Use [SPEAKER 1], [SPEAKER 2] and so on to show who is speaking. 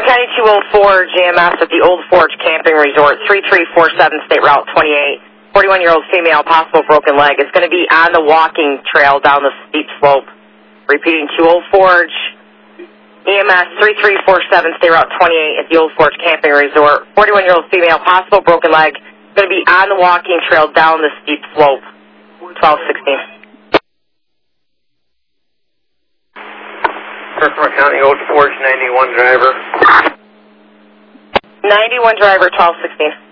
[SPEAKER 1] County 204 JMS at the Old Forge Camping Resort, 3347 State Route 28. 41-year-old female, possible broken leg, is going to be on the walking trail down the steep slope. Repeating to Old Forge, EMS 3347 State Route 28 at the Old Forge Camping Resort. 41-year-old female, possible broken leg, going to be on the walking trail down the steep slope. 1216.
[SPEAKER 2] Herkimer County, Old Forge, 91 driver.
[SPEAKER 1] 91 driver, 1216.